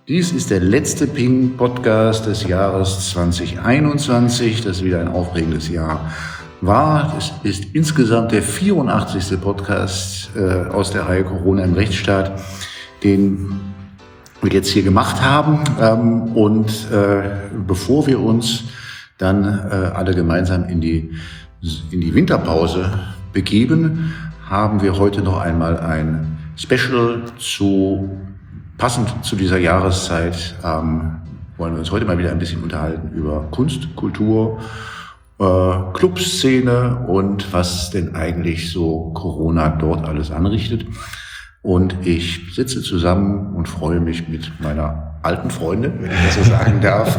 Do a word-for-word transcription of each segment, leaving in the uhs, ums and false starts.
Dies ist der letzte Ping-Podcast des Jahres zwanzig einundzwanzig, das wieder ein aufregendes Jahr war. Es ist insgesamt der vierundachtzigste Podcast äh, aus der Reihe Corona im Rechtsstaat, den wir jetzt hier gemacht haben. Ähm, und äh, bevor wir uns dann äh, alle gemeinsam in die, in die Winterpause begeben, haben wir heute noch einmal ein Special zu, passend zu dieser Jahreszeit, ähm, wollen wir uns heute mal wieder ein bisschen unterhalten über Kunst, Kultur, äh, Clubszene und was denn eigentlich so Corona dort alles anrichtet. Und ich sitze zusammen und freue mich mit meiner alten Freundin, wenn ich das so sagen darf.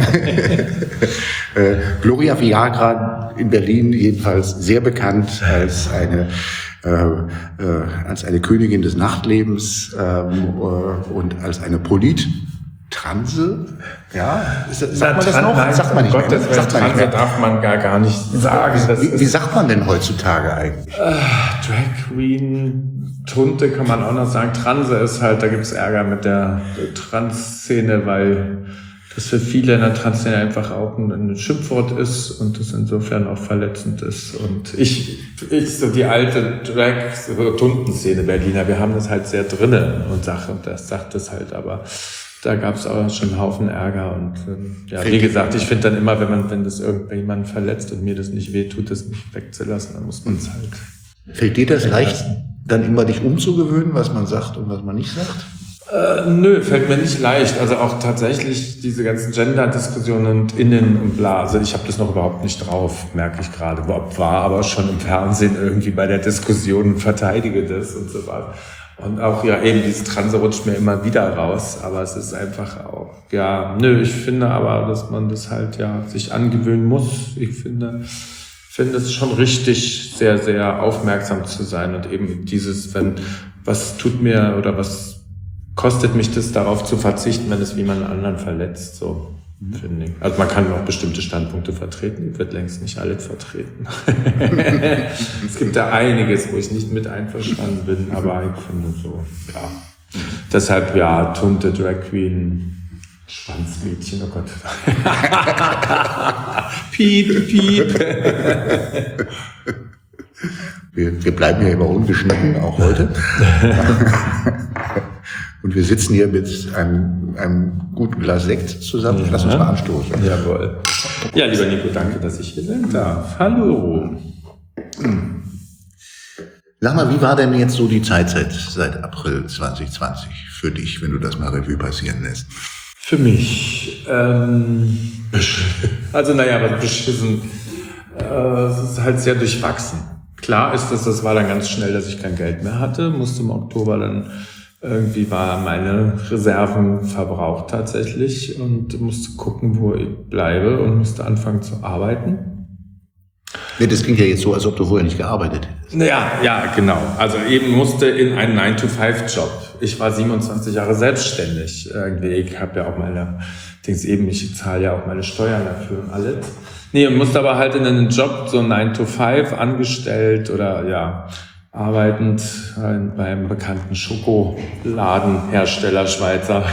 äh, Gloria Viagra in Berlin, jedenfalls sehr bekannt als eine äh, äh, als eine Königin des Nachtlebens ähm, äh, und als eine Polit-Transe. Ja, ist, sagt Na, man das noch? Nein, sagt man nicht Gott, mehr. das Sagt man nicht Transe mehr. darf man gar, gar nicht sagen. Das Wie, ist, wie sagt man denn heutzutage eigentlich? äh, Drag Queen, Tunte kann man auch noch sagen. Transe ist halt, da gibt's Ärger mit der, der Trans-Szene, weil das für viele in der Trans-Szene einfach auch ein, ein Schimpfwort ist und das insofern auch verletzend ist. Und ich, ich so die alte Drag, so Tunten-Szene Berliner, wir haben das halt sehr drinnen und Sache und das sagt das halt, aber da gab's auch schon einen Haufen Ärger und ähm, ja, wie gesagt, ich finde dann immer, wenn man, wenn das irgendjemanden verletzt und mir das nicht wehtut, das nicht wegzulassen, dann muss man es halt. Fällt dir das leicht, dann immer dich umzugewöhnen, was man sagt und was man nicht sagt? Äh, nö, fällt mir nicht leicht. Also auch tatsächlich diese ganzen Gender-Diskussionen und Innen und bla. Also ich habe das noch überhaupt nicht drauf, merke ich gerade. War aber schon im Fernsehen irgendwie bei der Diskussion und verteidige das und so weiter. Und auch, ja, eben dieses Transe rutscht mir immer wieder raus. Aber es ist einfach auch, ja, nö, ich finde aber, dass man das halt, ja, sich angewöhnen muss. Ich finde, finde es schon richtig, sehr, sehr aufmerksam zu sein und eben dieses, wenn, was tut mir oder was kostet mich das, darauf zu verzichten, wenn es jemanden anderen verletzt, so, finde ich. Also man kann auch bestimmte Standpunkte vertreten, ich werde längst nicht alle vertreten. Es gibt da einiges, wo ich nicht mit einverstanden bin, aber ich finde so, ja. Deshalb, ja, Tunte, Drag Queen, Schwanzmädchen, oh Gott. Piep, piep. Wir, wir bleiben ja immer ungeschnitten, auch heute. Und wir sitzen hier mit einem, einem guten Glas Sekt zusammen. Ja. Lass uns mal anstoßen. Jawohl. Ja, lieber Nico, danke, dass ich hier sein darf. Hallo. Sag mal, wie war denn jetzt so die Zeit seit, seit April zwanzig zwanzig für dich, wenn du das mal Revue passieren lässt? Für mich, ähm, also naja, was beschissen, äh, es ist halt sehr durchwachsen. Klar ist das, das war dann ganz schnell, dass ich kein Geld mehr hatte, musste im Oktober dann, irgendwie war meine Reserven verbraucht tatsächlich und musste gucken, wo ich bleibe und musste anfangen zu arbeiten. Ja, das klingt ja jetzt so, als ob du vorher nicht gearbeitet hättest. Ja, ja, genau. Also eben musste in einen nine to five Job. Ich war siebenundzwanzig Jahre selbstständig. Irgendwie, ich habe ja auch meine, Dings eben, ich zahle ja auch meine Steuern dafür und alles. Nee, und musste aber halt in einen Job, so nine to five, angestellt oder ja, arbeitend beim bekannten Schokoladenhersteller Schweizer.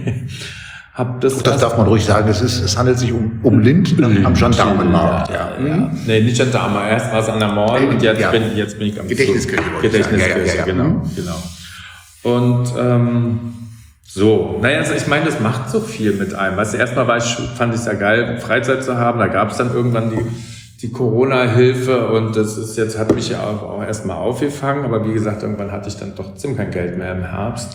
Hab das, das darf man ruhig sagen, es, ist, es handelt sich um, um Lind am Gendarmenmarkt. Ja, ja, ja. Nee, nicht Gendarme, erst war es an der Mall und jetzt, ja. bin, jetzt bin ich am Gedächtniskirche. Gedächtniskirche, ja, ja, ja. genau, mhm. genau. Und ähm, so, naja, also ich meine, das macht so viel mit einem. Weißt du, erstmal war ich, fand ich es ja geil, Freizeit zu haben, da gab es dann irgendwann die die Corona-Hilfe und das ist jetzt, hat mich ja auch, auch erstmal aufgefangen, aber wie gesagt, irgendwann hatte ich dann trotzdem kein Geld mehr im Herbst.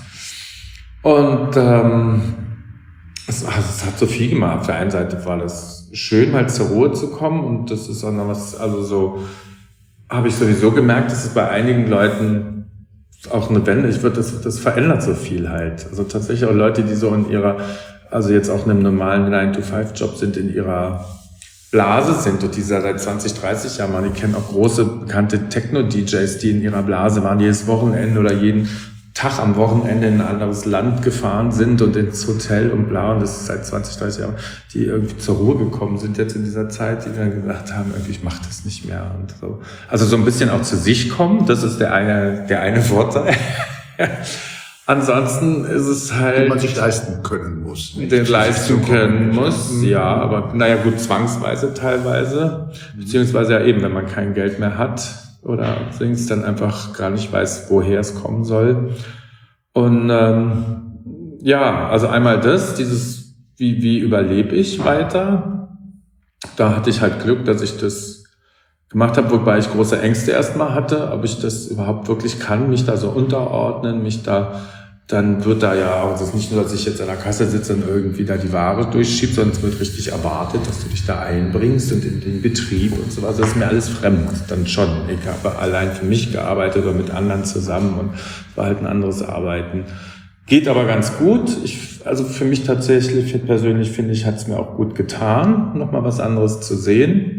Und ähm, es, also es hat so viel gemacht. Auf der einen Seite war das schön, mal zur Ruhe zu kommen und das ist auch noch was, also so, habe ich sowieso gemerkt, dass es bei einigen Leuten auch eine Wende, ich würde, das, das verändert so viel halt. Also tatsächlich auch Leute, die so in ihrer, also jetzt auch in einem normalen nine to five Job sind, in ihrer Blase sind und die seit zwanzig, dreißig Jahren waren. Ich kenne auch große, bekannte Techno-D Js, die in ihrer Blase waren, jedes Wochenende oder jeden Tag am Wochenende in ein anderes Land gefahren sind und ins Hotel und bla. Und das ist seit zwanzig, dreißig Jahren, die irgendwie zur Ruhe gekommen sind jetzt in dieser Zeit, die dann gesagt haben, irgendwie, ich mache das nicht mehr und so. Also so ein bisschen auch zu sich kommen, das ist der eine, der eine Vorteil. Ansonsten ist es halt... Den man sich leisten können muss. Nicht? Den leisten können muss, mhm. ja, aber naja gut, zwangsweise teilweise, beziehungsweise ja eben, wenn man kein Geld mehr hat oder singst, dann einfach gar nicht weiß, woher es kommen soll. Und ähm, ja, also einmal das, dieses, wie, wie überlebe ich weiter? Da hatte ich halt Glück, dass ich das gemacht habe, wobei ich große Ängste erstmal hatte, ob ich das überhaupt wirklich kann, mich da so unterordnen, mich da, dann wird da ja auch, das ist nicht nur, dass ich jetzt an der Kasse sitze und irgendwie da die Ware durchschiebe, sondern es wird richtig erwartet, dass du dich da einbringst und in den Betrieb und so was. Das ist mir alles fremd, dann schon. Ich habe allein für mich gearbeitet oder mit anderen zusammen und es war halt ein anderes Arbeiten. Geht aber ganz gut. Ich, also für mich tatsächlich, persönlich finde ich, hat es mir auch gut getan, nochmal was anderes zu sehen.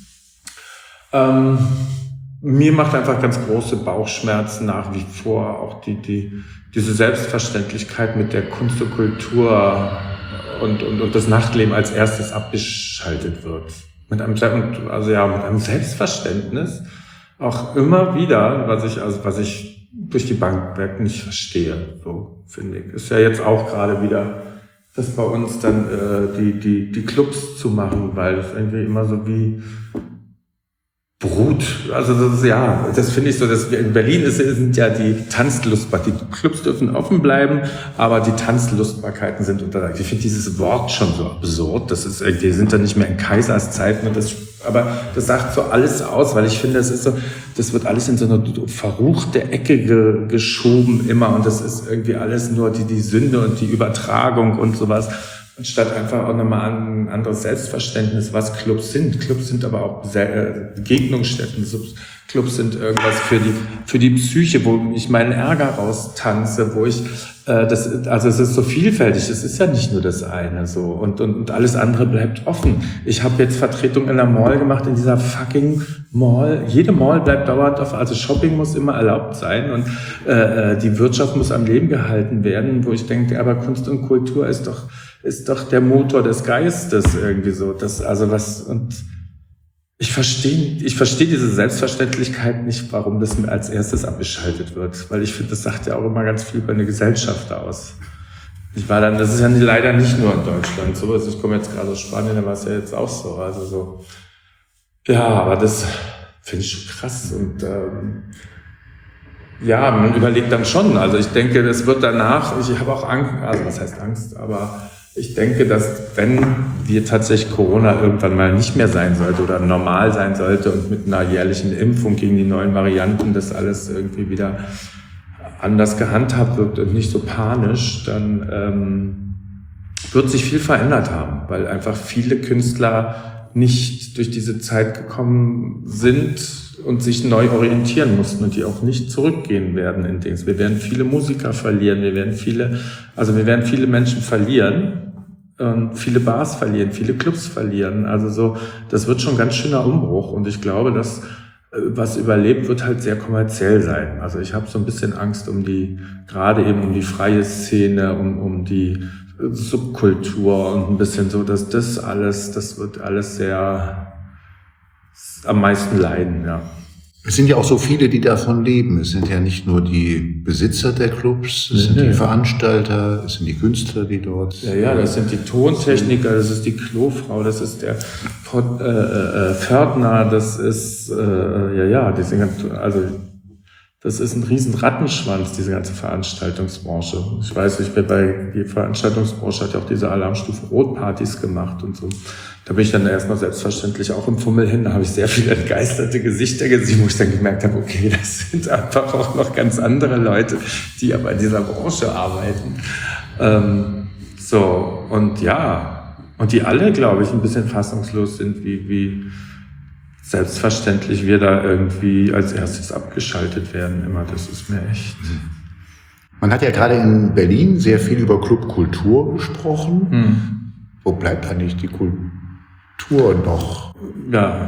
Ähm, mir macht einfach ganz große Bauchschmerzen nach wie vor auch die, die, diese Selbstverständlichkeit mit der Kunst und Kultur und, und, und das Nachtleben als erstes abgeschaltet wird. Mit einem, also ja, mit einem Selbstverständnis auch immer wieder, was ich, also was ich durch die Bank weg nicht verstehe, so finde ich. Ist ja jetzt auch gerade wieder, das bei uns dann äh, die, die, die Clubs zu machen, weil das irgendwie immer so wie Brut, also das ist, ja, das finde ich so, dass wir in Berlin ist, sind ja die Tanzlustbarkeiten, die Clubs dürfen offen bleiben, aber die Tanzlustbarkeiten sind untersagt. Ich finde dieses Wort schon so absurd, das ist irgendwie, wir sind da nicht mehr in Kaiserszeiten und das, aber das sagt so alles aus, weil ich finde, das ist so, das wird alles in so eine verruchte Ecke ge, geschoben immer und das ist irgendwie alles nur die, die Sünde und die Übertragung und sowas. Anstatt einfach auch nochmal ein anderes Selbstverständnis, was Clubs sind. Clubs sind aber auch Begegnungsstätten. Clubs sind irgendwas für die, für die Psyche, wo ich meinen Ärger raustanze, wo ich, äh, das, also es ist so vielfältig. Es ist ja nicht nur das eine, so. Und, und, und alles andere bleibt offen. Ich habe jetzt Vertretung in der Mall gemacht, in dieser fucking Mall. Jede Mall bleibt dauernd offen. Also Shopping muss immer erlaubt sein und, äh, die Wirtschaft muss am Leben gehalten werden, wo ich denke, aber Kunst und Kultur ist doch, ist doch der Motor des Geistes irgendwie so. Das, also was, und ich verstehe, ich verstehe diese Selbstverständlichkeit nicht, warum das als erstes abgeschaltet wird. Weil ich finde, das sagt ja auch immer ganz viel über eine Gesellschaft aus. Ich war dann, das ist ja leider nicht nur in Deutschland so. Also ich komme jetzt gerade aus Spanien, da war es ja jetzt auch so. Also so, ja, aber das finde ich schon krass und, ähm, ja, man überlegt dann schon. Also ich denke, das wird danach, ich habe auch Angst, also was heißt Angst, aber ich denke, dass wenn wir tatsächlich Corona irgendwann mal nicht mehr sein sollte oder normal sein sollte und mit einer jährlichen Impfung gegen die neuen Varianten das alles irgendwie wieder anders gehandhabt wird und nicht so panisch, dann ähm, wird sich viel verändert haben, weil einfach viele Künstler nicht durch diese Zeit gekommen sind und sich neu orientieren mussten und die auch nicht zurückgehen werden in Dings. Wir werden viele Musiker verlieren, wir werden viele, also wir werden viele Menschen verlieren und viele Bars verlieren, viele Clubs verlieren. Also so, das wird schon ein ganz schöner Umbruch und ich glaube, dass was überlebt, wird halt sehr kommerziell sein. Also ich habe so ein bisschen Angst um die, gerade eben um die freie Szene, um, um die Subkultur und ein bisschen so, dass das alles, das wird alles sehr am meisten leiden, ja. Es sind ja auch so viele, die davon leben. Es sind ja nicht nur die Besitzer der Clubs, es sind ja, die ja. Veranstalter, es sind die Künstler, die dort... Ja, ja, das sind die Tontechniker, das ist die Klofrau, das ist der Pod, äh, äh, Pförtner, das ist, äh, ja, ja, diese ganze, also das ist ein riesen Rattenschwanz, diese ganze Veranstaltungsbranche. Ich weiß, ich bin bei, die Veranstaltungsbranche hat ja auch diese Alarmstufe Rot-Partys gemacht und so. Da bin ich dann erstmal selbstverständlich auch im Fummel hin. Da habe ich sehr viele entgeisterte Gesichter gesehen, wo ich dann gemerkt habe, okay, das sind einfach auch noch ganz andere Leute, die aber in dieser Branche arbeiten. Ähm, so, und ja, und die alle, glaube ich, ein bisschen fassungslos sind, wie, wie selbstverständlich wir da irgendwie als erstes abgeschaltet werden. Immer, das ist mir echt... Man hat ja gerade in Berlin sehr viel über Clubkultur gesprochen. Hm. Wo bleibt eigentlich die Kultur noch? Ja,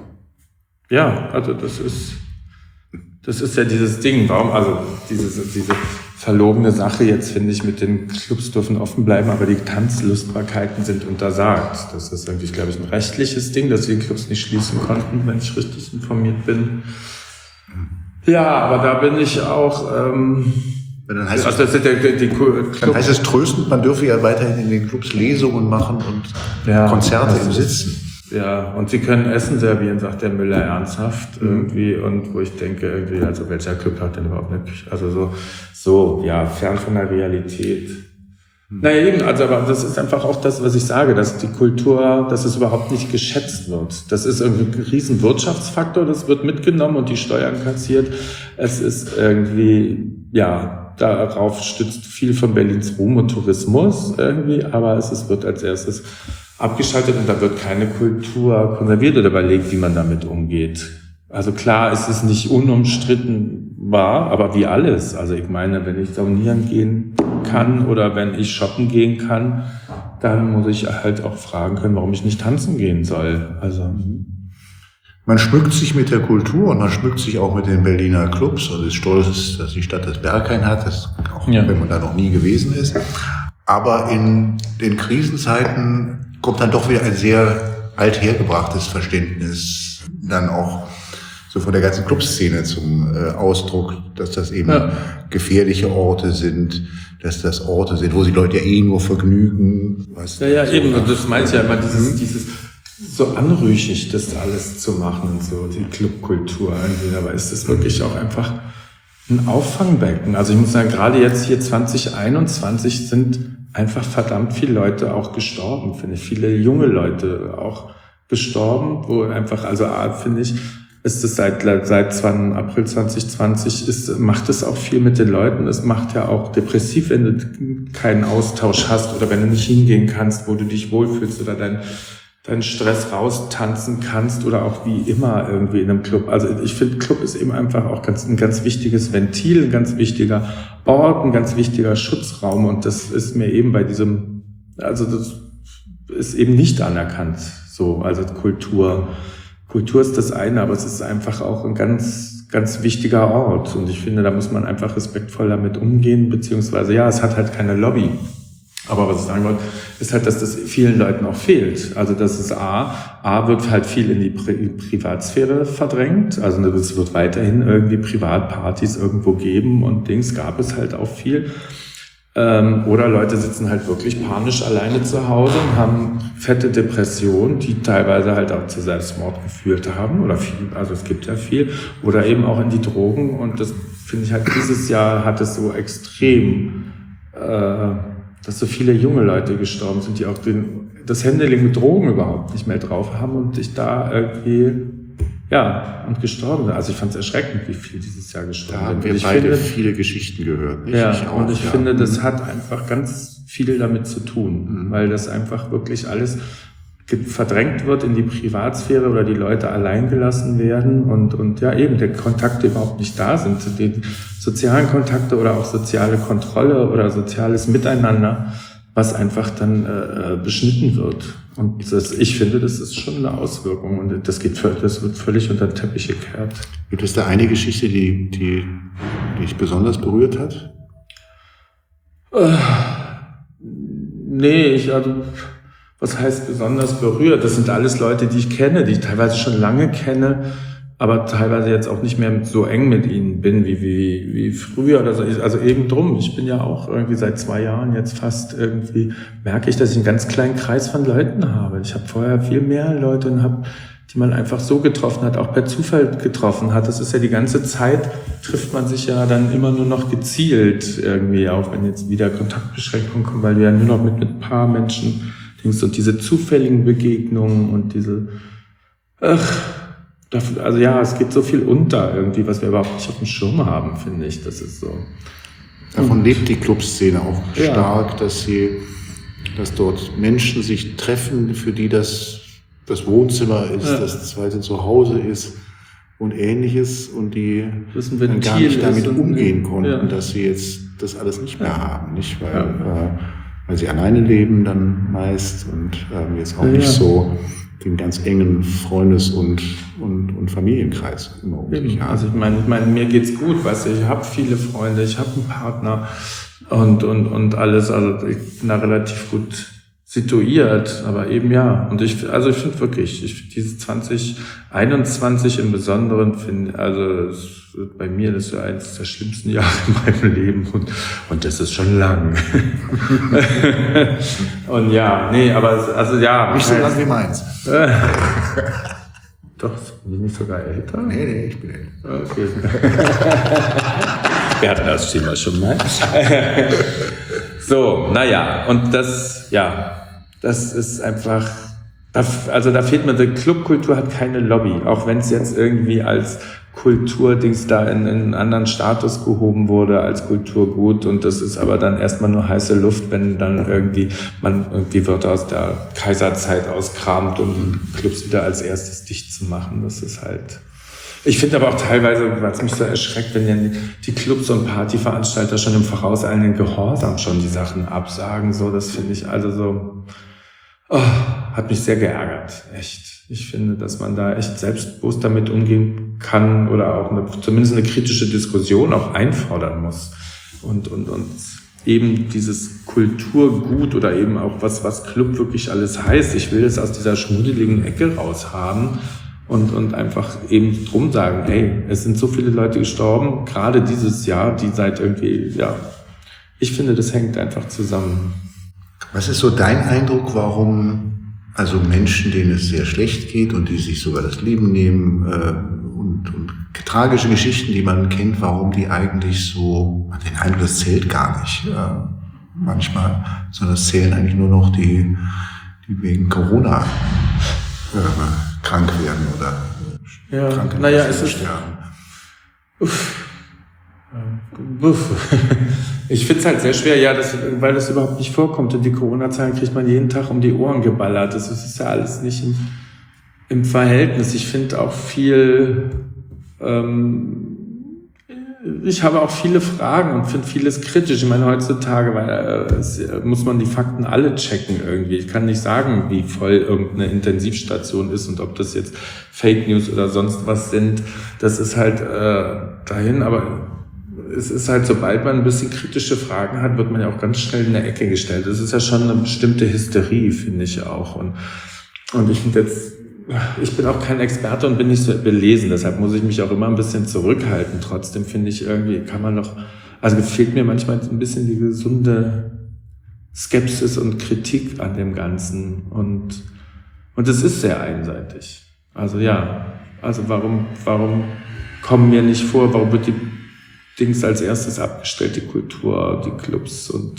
ja, also das ist, das ist ja dieses Ding. Warum, also diese, diese verlogene Sache jetzt, finde ich, mit den Clubs dürfen offen bleiben, aber die Tanzlustbarkeiten sind untersagt. Das ist irgendwie, glaube ich, ein rechtliches Ding, dass wir die Clubs nicht schließen konnten, wenn ich richtig informiert bin. Ja, aber da bin ich auch, ähm, Dann heißt, also das sind die, die Clubs. Dann heißt es tröstend, man dürfe ja weiterhin in den Clubs Lesungen machen und ja, Konzerte im Sitzen. Ja, und sie können Essen servieren, sagt der Müller ernsthaft irgendwie. Und wo ich denke, irgendwie, also welcher Club hat denn überhaupt eine Küche? Also so, so, ja, fern von der Realität. Mhm. Naja, eben, also aber das ist einfach auch das, was ich sage, dass die Kultur, dass es überhaupt nicht geschätzt wird. Das ist irgendwie ein riesen Wirtschaftsfaktor, das wird mitgenommen und die Steuern kassiert. Es ist irgendwie, ja, darauf stützt viel von Berlins Ruhm und Tourismus irgendwie, aber es ist, wird als erstes abgeschaltet und da wird keine Kultur konserviert oder überlegt, wie man damit umgeht. Also klar, es ist nicht unumstritten wahr, aber wie alles. Also ich meine, wenn ich saunieren gehen kann oder wenn ich shoppen gehen kann, dann muss ich halt auch fragen können, warum ich nicht tanzen gehen soll. Also man schmückt sich mit der Kultur und man schmückt sich auch mit den Berliner Clubs. Also ist stolz, dass die Stadt das Berghain hat, das auch ja. wenn man da noch nie gewesen ist. Aber in den Krisenzeiten kommt dann doch wieder ein sehr althergebrachtes Verständnis dann auch so von der ganzen Clubszene zum äh, Ausdruck, dass das eben ja. gefährliche Orte sind, dass das Orte sind, wo sich Leute ja eh nur vergnügen. Was ja, ja, so eben, und das meint ja immer dieses, mhm. dieses so anrüchig, das alles zu machen und so, die Clubkultur irgendwie, aber ist das wirklich auch einfach ein Auffangbecken? Also ich muss sagen, gerade jetzt hier zwanzig einundzwanzig sind einfach verdammt viele Leute auch gestorben, finde ich. Viele junge Leute auch gestorben, wo einfach, also finde ich, ist es seit, seit April zwanzig zwanzig, ist, macht es auch viel mit den Leuten. Es macht ja auch depressiv, wenn du keinen Austausch hast oder wenn du nicht hingehen kannst, wo du dich wohlfühlst oder dein, deinen Stress raustanzen kannst oder auch wie immer irgendwie in einem Club. Also ich finde, Club ist eben einfach auch ganz, ein ganz wichtiges Ventil, ein ganz wichtiger Ort, ein ganz wichtiger Schutzraum und das ist mir eben bei diesem, also das ist eben nicht anerkannt, so, also Kultur. Kultur ist das eine, aber es ist einfach auch ein ganz, ganz wichtiger Ort und ich finde, da muss man einfach respektvoll damit umgehen, beziehungsweise ja, es hat halt keine Lobby. Aber was ich sagen wollte, ist halt, dass das vielen Leuten auch fehlt. Also das ist A, A wird halt viel in die Pri- Privatsphäre verdrängt. Also es wird weiterhin irgendwie Privatpartys irgendwo geben und Dings gab es halt auch viel. Ähm, oder Leute sitzen halt wirklich panisch alleine zu Hause und haben fette Depressionen, die teilweise halt auch zu Selbstmord geführt haben. Oder viel, also es gibt ja viel. Oder eben auch in die Drogen. Und das finde ich halt, dieses Jahr hat es so extrem, äh, dass so viele junge Leute gestorben sind, die auch den, das Handling mit Drogen überhaupt nicht mehr drauf haben und ich da irgendwie, ja, und gestorben sind. Also ich fand es erschreckend, wie viel dieses Jahr gestorben sind. Da haben wir beide finde, viele Geschichten gehört. Nicht? Ja, ich auch, und ich ja. finde, das hat einfach ganz viel damit zu tun, mhm. weil das einfach wirklich alles verdrängt wird in die Privatsphäre oder die Leute allein gelassen werden und, und ja eben, der Kontakte überhaupt nicht da sind. Die sozialen Kontakte oder auch soziale Kontrolle oder soziales Miteinander, was einfach dann äh, beschnitten wird. Und das, ich finde, das ist schon eine Auswirkung und das geht, das wird völlig unter den Teppich gekehrt. Gibt es da eine Geschichte, die, die, die dich besonders berührt hat? Äh, nee, ich, also, was heißt besonders berührt? Das sind alles Leute, die ich kenne, die ich teilweise schon lange kenne, aber teilweise jetzt auch nicht mehr so eng mit ihnen bin wie, wie, wie früher oder so. Also eben drum. Ich bin ja auch irgendwie seit zwei Jahren jetzt fast irgendwie, merke ich, dass ich einen ganz kleinen Kreis von Leuten habe. Ich habe vorher viel mehr Leute und habe, die man einfach so getroffen hat, auch per Zufall getroffen hat. Das ist ja die ganze Zeit, trifft man sich ja dann immer nur noch gezielt irgendwie, auch wenn jetzt wieder Kontaktbeschränkungen kommen, weil du ja nur noch mit, mit ein paar Menschen denkst und diese zufälligen Begegnungen und diese, ach, also ja, es geht so viel unter irgendwie, was wir überhaupt nicht auf dem Schirm haben, finde ich. Das ist so. Davon lebt die Clubszene auch ja. stark, dass sie, dass dort Menschen sich treffen, für die das das Wohnzimmer ist, ja. das zweite Zuhause ist und Ähnliches und die dann gar nicht damit umgehen konnten, ja. dass sie jetzt das alles nicht mehr ja. haben, nicht weil, ja. äh, weil sie alleine leben dann meist und ähm, jetzt auch ja. nicht so den ganz engen Freundes- und, und, und Familienkreis immer um sich haben. Also ich meine, ich meine, mir geht's gut, weißt du, ich habe viele Freunde, ich habe einen Partner und, und, und alles, also ich bin da relativ gut situiert, aber eben ja. Und ich, also ich finde wirklich, ich diese zwanzig einundzwanzig im Besonderen finde, also es, bei mir das ist so eines der schlimmsten Jahre in meinem Leben und, und das ist schon lang. Und ja, nee, aber also ja. Nicht so lang wie meins. Doch, bin ich nicht sogar älter? Nee, nee, ich bin älter. Okay. Wir hatten das Thema schon mal. So, naja, und das, ja, das ist einfach, also da fehlt mir, die Clubkultur hat keine Lobby, auch wenn es jetzt irgendwie als Kulturdings da in, in einen anderen Status gehoben wurde als Kulturgut, und das ist aber dann erstmal nur heiße Luft, wenn dann irgendwie man irgendwie Wörter aus der Kaiserzeit auskramt, um die Clubs wieder als erstes dicht zu machen. Das ist halt, ich finde aber auch teilweise, was mich so erschreckt, wenn ja die Clubs und Partyveranstalter schon im vorauseilenden Gehorsam schon die Sachen absagen, so, das finde ich also so, oh, hat mich sehr geärgert, echt. Ich finde, dass man da echt selbstbewusst damit umgehen kann oder auch eine, zumindest eine kritische Diskussion auch einfordern muss. Und, und, und eben dieses Kulturgut oder eben auch was, was Club wirklich alles heißt. Ich will das aus dieser schmuddeligen Ecke raus haben und, und einfach eben drum sagen, hey, es sind so viele Leute gestorben, gerade dieses Jahr, die seit irgendwie, ja, ich finde, das hängt einfach zusammen. Was ist so dein Eindruck, warum also Menschen, denen es sehr schlecht geht und die sich sogar das Leben nehmen äh, und, und tragische Geschichten, die man kennt, warum die eigentlich so, den Eindruck, das zählt gar nicht äh, manchmal, sondern es zählen eigentlich nur noch die, die wegen Corona äh, krank werden oder äh, ja, krank naja, es ist sterben. Uff. Ich finde es halt sehr schwer, ja, das, weil das überhaupt nicht vorkommt. Und die Corona-Zahlen kriegt man jeden Tag um die Ohren geballert. Das ist ja alles nicht im, im Verhältnis. Ich finde auch viel, ähm, ich habe auch viele Fragen und finde vieles kritisch. Ich meine, heutzutage weil, äh, es, muss man die Fakten alle checken irgendwie. Ich kann nicht sagen, wie voll irgendeine Intensivstation ist und ob das jetzt Fake News oder sonst was sind. Das ist halt äh, dahin, aber es ist halt, sobald man ein bisschen kritische Fragen hat, wird man ja auch ganz schnell in eine Ecke gestellt. Das ist ja schon eine bestimmte Hysterie, finde ich auch. Und, und ich finde jetzt, ich bin auch kein Experte und bin nicht so belesen, deshalb muss ich mich auch immer ein bisschen zurückhalten. Trotzdem finde ich irgendwie, kann man noch, also fehlt mir manchmal ein bisschen die gesunde Skepsis und Kritik an dem Ganzen. Und, und es ist sehr einseitig. Also ja, also warum, warum kommen wir nicht vor, warum wird die Dings als erstes abgestellt, die Kultur, die Clubs und...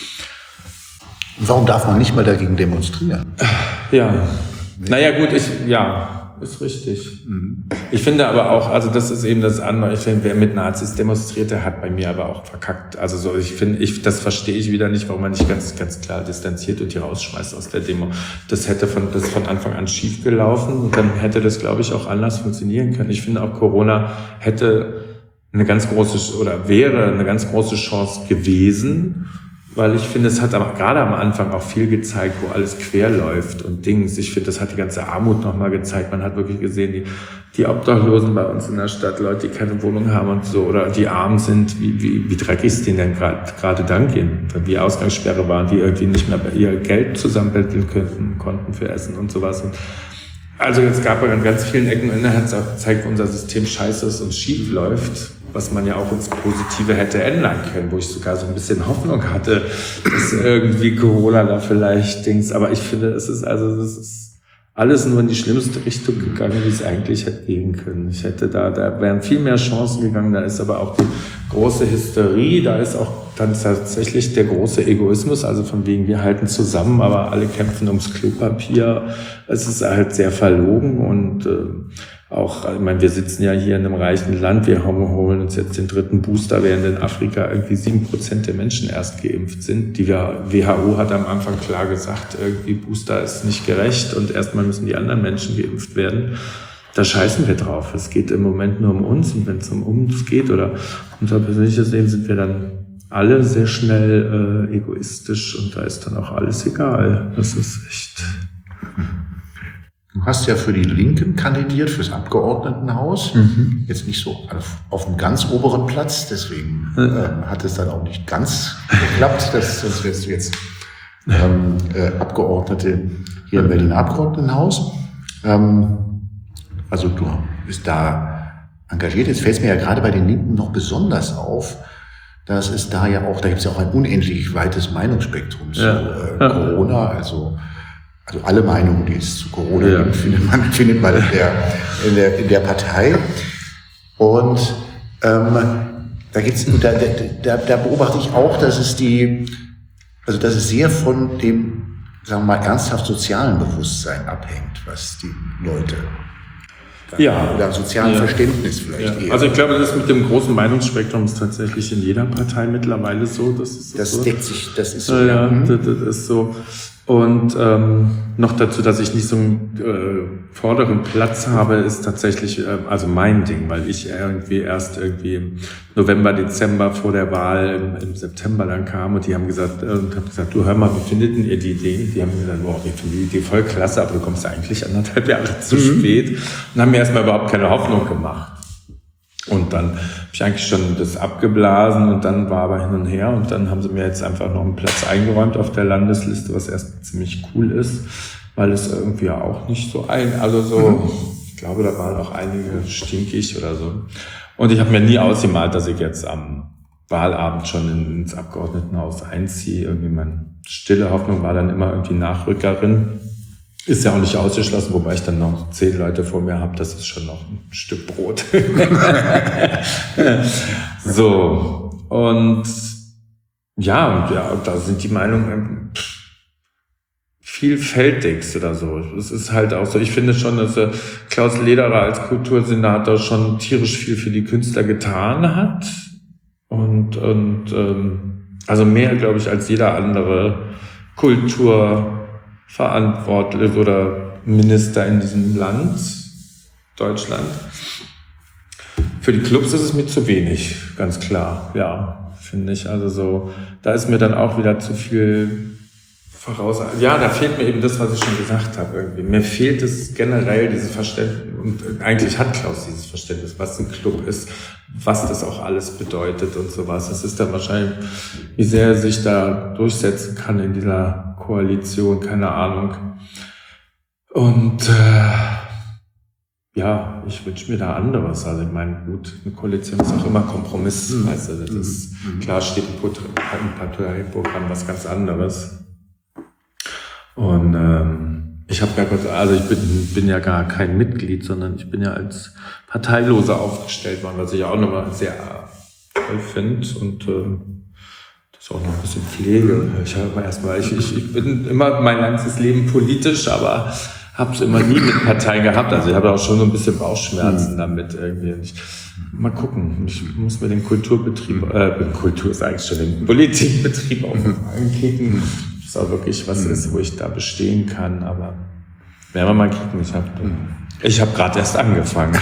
Warum darf man nicht mal dagegen demonstrieren? Ja, naja gut, ich, ja, ist richtig. Mhm. Ich finde aber auch, also das ist eben das andere, ich finde, wer mit Nazis demonstriert, der hat bei mir aber auch verkackt. Also so, ich finde, ich, das verstehe ich wieder nicht, warum man nicht ganz, ganz klar distanziert und die rausschmeißt aus der Demo. Das hätte von, das von Anfang an schief gelaufen und dann hätte das, glaube ich, auch anders funktionieren können. Ich finde auch, Corona hätte eine ganz große oder wäre eine ganz große Chance gewesen, weil ich finde, es hat aber gerade am Anfang auch viel gezeigt, wo alles quer läuft und Dings. Ich finde, das hat die ganze Armut nochmal gezeigt. Man hat wirklich gesehen, die, die Obdachlosen bei uns in der Stadt, Leute, die keine Wohnung haben und so, oder die arm sind, wie, wie, wie dreckig es denen denn gerade dann gehen. Wenn die Ausgangssperre waren, die irgendwie nicht mehr ihr Geld zusammenbetteln könnten, konnten für Essen und sowas. Und also es gab an ganz vielen Ecken, und hat es auch gezeigt, wo unser System scheiße ist und schief läuft, was man ja auch ins Positive hätte ändern können, wo ich sogar so ein bisschen Hoffnung hatte, dass irgendwie Corona da vielleicht Dings, aber ich finde, es ist also, es ist alles nur in die schlimmste Richtung gegangen, wie es eigentlich hätte gehen können. Ich hätte da, da wären viel mehr Chancen gegangen, da ist aber auch die große Hysterie, da ist auch dann tatsächlich der große Egoismus, also von wegen, wir halten zusammen, aber alle kämpfen ums Klopapier. Es ist halt sehr verlogen und äh, auch, ich meine, wir sitzen ja hier in einem reichen Land, wir holen uns jetzt den dritten Booster, während in Afrika irgendwie sieben Prozent der Menschen erst geimpft sind. Die W H O hat am Anfang klar gesagt, irgendwie Booster ist nicht gerecht und erstmal müssen die anderen Menschen geimpft werden. Da scheißen wir drauf. Es geht im Moment nur um uns und wenn es um uns geht oder unser persönliches Leben, sind wir dann alle sehr schnell äh, egoistisch und da ist dann auch alles egal. Das ist echt... Du hast ja für die Linken kandidiert, fürs Abgeordnetenhaus. Mhm. Jetzt nicht so auf, auf dem ganz oberen Platz, deswegen mhm. äh, hat es dann auch nicht ganz geklappt. Das, sonst wärst du jetzt ähm, äh, Abgeordnete hier im Berliner Abgeordnetenhaus. Ähm, also du bist da engagiert. Jetzt fällt es mir ja gerade bei den Linken noch besonders auf, dass es da ja auch, da gibt es ja auch ein unendlich weites Meinungsspektrum zu ja. äh, Corona, also Also alle Meinungen, die es zu Corona ja. gibt, findet man, findet man in der, in der, in der Partei. Und ähm, da gibt's, da, da, da beobachte ich auch, dass es die, also dass es sehr von dem, sagen wir mal, ernsthaft sozialen Bewusstsein abhängt, was die Leute ja. oder sozialen ja. Verständnis vielleicht ja. eher. Also ich glaube, das mit dem großen Meinungsspektrum ist tatsächlich in jeder Partei mittlerweile so. Das, ist das so. deckt sich, das ist so. Ja, ja. Das, das ist so. Und ähm, noch dazu, dass ich nicht so einen äh, vorderen Platz habe, ist tatsächlich äh, also mein Ding, weil ich irgendwie erst irgendwie im November, Dezember vor der Wahl im, im September dann kam und die haben gesagt, äh, und hab gesagt, du hör mal, wie findet denn ihr die Idee? Die haben gesagt, boah, wir finden die Idee voll klasse, aber du kommst ja eigentlich anderthalb Jahre zu mhm. spät und haben mir erstmal überhaupt keine Hoffnung gemacht. Und dann habe ich eigentlich schon das abgeblasen und dann war aber hin und her und dann haben sie mir jetzt einfach noch einen Platz eingeräumt auf der Landesliste, was erstmal ziemlich cool ist, weil es irgendwie auch nicht so ein, also so, ich glaube, da waren auch einige stinkig oder so. Und ich habe mir nie ausgemalt, dass ich jetzt am Wahlabend schon ins Abgeordnetenhaus einziehe. Irgendwie meine stille Hoffnung war dann immer irgendwie Nachrückerin. Ist ja auch nicht ausgeschlossen, wobei ich dann noch zehn Leute vor mir habe, das ist schon noch ein Stück Brot. So, und ja, und ja, da sind die Meinungen vielfältigst oder so. Es ist halt auch so, ich finde schon, dass äh, Klaus Lederer als Kultursenator schon tierisch viel für die Künstler getan hat. Und, und ähm, also mehr, glaube ich, als jeder andere Kultur verantwortlich oder Minister in diesem Land, Deutschland. Für die Clubs ist es mir zu wenig, ganz klar, ja, finde ich. Also so, da ist mir dann auch wieder zu viel voraus. Ja, da fehlt mir eben das, was ich schon gesagt habe irgendwie. Mir fehlt es generell, dieses Verständnis, und eigentlich hat Klaus dieses Verständnis, was ein Club ist, was das auch alles bedeutet und sowas. Es ist dann wahrscheinlich, wie sehr er sich da durchsetzen kann in dieser Koalition, keine Ahnung. Und äh, ja, ich wünsche mir da anderes. Also ich meine, gut, eine Koalition ist auch immer Kompromiss. Mhm. Also das ist, mhm. klar steht ein Parteiprogramm was ganz anderes. Und ähm, ich habe gar also ich bin, bin ja gar kein Mitglied, sondern ich bin ja als Parteiloser aufgestellt worden, was ich auch nochmal sehr toll finde und ähm, das auch noch ein bisschen Pflege. Ich habe erstmal, ich, ich, ich bin immer mein ganzes Leben politisch, aber habe es immer nie mit Parteien gehabt. Also ich habe auch schon so ein bisschen Bauchschmerzen mhm. damit irgendwie. Ich, mal gucken. Ich muss mir den Kulturbetrieb, äh, Kultur ist eigentlich schon den Politikbetrieb auch mhm. ankicken. Das ist auch wirklich was mhm. ist, wo ich da bestehen kann. Aber werden wir mal gucken. Ich habe ich hab gerade erst angefangen.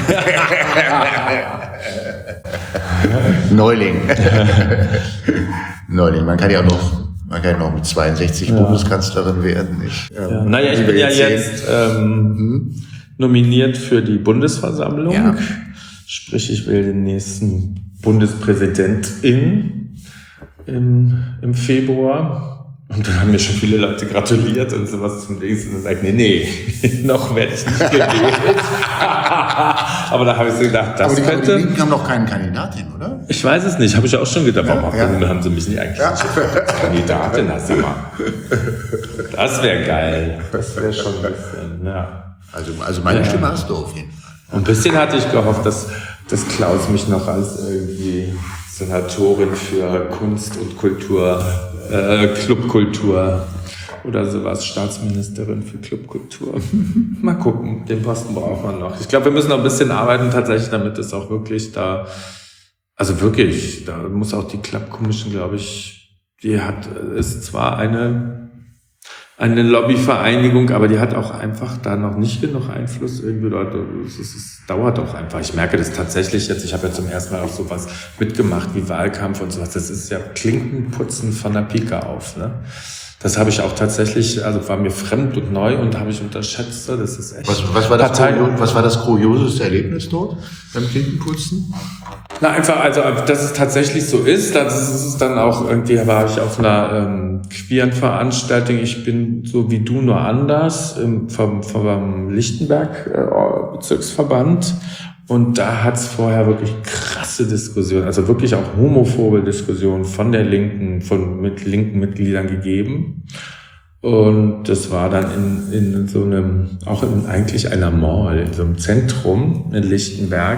Neuling. Neuling. Man kann ja auch noch Man kann ja noch mit zweiundsechzig ja. Bundeskanzlerin werden. Ich, ähm, ja. Naja, ich bin ja jetzt ähm, mhm. nominiert für die Bundesversammlung. Ja. Sprich, ich will den nächsten Bundespräsidentin im, im Februar. Und dann haben mir schon viele Leute gratuliert und sowas zum nächsten. Und dann sagt, nee, nee, noch werde ich nicht gewählt. Aber da habe ich so gedacht, das aber die, könnte... Aber die Linken haben noch keinen Kandidatin, oder? Ich weiß es nicht, habe ich auch schon gedacht. Warum ja, ja. haben sie mich nicht eigentlich ja. nicht als Kandidatin? Hast du mal. Das wäre geil. Das wäre schon ein bisschen, ja. Also, also meine ja. Stimme hast du auf jeden Fall. Und ein bisschen hatte ich gehofft, dass, dass Klaus mich noch als irgendwie Senatorin für Kunst und Kultur, äh, Clubkultur oder sowas, Staatsministerin für Clubkultur. Mal gucken, den Posten braucht man noch. Ich glaube, wir müssen noch ein bisschen arbeiten tatsächlich, damit es auch wirklich da, also wirklich, da muss auch die Club Commission, glaube ich, die hat, ist zwar eine eine Lobbyvereinigung, aber die hat auch einfach da noch nicht genug Einfluss irgendwie, Leute. Es, es, es dauert auch einfach. Ich merke das tatsächlich jetzt. Ich habe ja zum ersten Mal auch sowas mitgemacht wie Wahlkampf und sowas. Das ist ja Klinkenputzen von der Pike auf, ne? Das habe ich auch tatsächlich, also war mir fremd und neu und habe ich unterschätzt. Das ist echt. Was, was, war, das Partei- was war das kurioseste Erlebnis dort beim Klinkenputzen? Na, einfach, also, dass es tatsächlich so ist, das ist es dann auch irgendwie, da war ich auf einer ähm, queeren Veranstaltung, ich bin so wie du, nur anders, im, vom, vom Lichtenberg äh, Bezirksverband. Und da hat's vorher wirklich krasse Diskussionen, also wirklich auch homophobe Diskussionen von der Linken, von mit linken Mitgliedern gegeben. Und das war dann in, in so einem, auch in eigentlich einer Mall, in so einem Zentrum in Lichtenberg.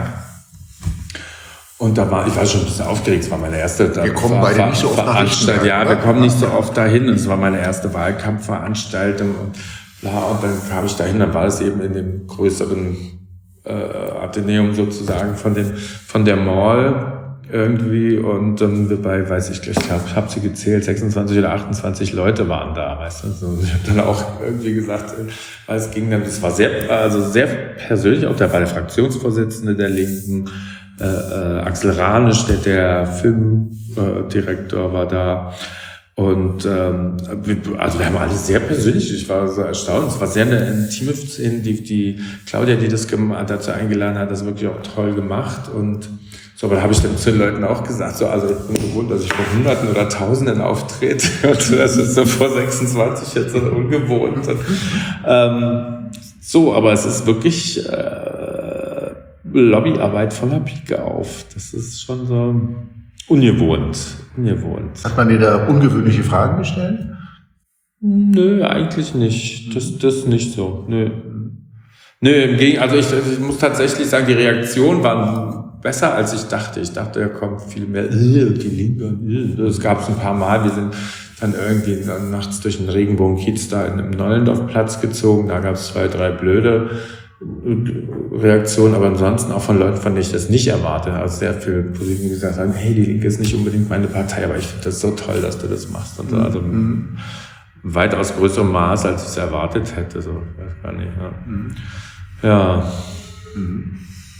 Und da war, ich war schon ein bisschen aufgeregt, es war meine erste wir kommen beide nicht so oft nach Lichtenberg, ja, wir oder? kommen nicht so oft dahin. Und es war meine erste Wahlkampfveranstaltung und bla. Und dann kam ich dahin, dann war es eben in dem größeren äh, Atheneum sozusagen von dem, von der Mall irgendwie. Und dann ähm, bei, weiß ich, ich glaube, ich habe sie gezählt, sechsundzwanzig oder achtundzwanzig Leute waren da, weißt du. So, ich habe dann auch irgendwie gesagt, weil es ging dann, das war sehr, also sehr persönlich, auch da war der Fraktionsvorsitzende der Linken, Äh, äh, Axel Ranisch, der, der Filmdirektor, äh, war da. Und ähm, also wir haben alles sehr persönlich, ich war so erstaunt. Es war sehr eine intime Szene, die, die Claudia, die das dazu eingeladen hat, das wirklich auch toll gemacht. Und so, aber da habe ich dann zu den Leuten auch gesagt, so, also ich bin gewohnt, dass ich vor Hunderten oder Tausenden auftrete. Und das ist so vor sechsundzwanzig jetzt so ungewohnt. Und, ähm, so, aber es ist wirklich äh, Lobbyarbeit von der Pike auf. Das ist schon so ungewohnt. ungewohnt. Hat man dir da ungewöhnliche Fragen gestellt? Nö, eigentlich nicht. Das, das nicht so. Nö. Nö, im Gegenteil. Also ich, ich muss tatsächlich sagen, die Reaktionen waren besser, als ich dachte. Ich dachte, da kommt viel mehr, äh, die Linke. Es gab es ein paar Mal. Wir sind dann irgendwie dann nachts durch den Regenbogen-Kiez da in einem Nollendorfplatz gezogen. Da gab es zwei, drei blöde Reaktion, aber ansonsten auch von Leuten, von denen ich das nicht erwarte. Also sehr viele Politiker gesagt haben, hey, die Linke ist nicht unbedingt meine Partei, aber ich finde das so toll, dass du das machst. Und so. Also mhm. weitaus größerem Maß, als ich es erwartet hätte. So, ich weiß gar nicht. Ja. Mhm. ja. Mhm.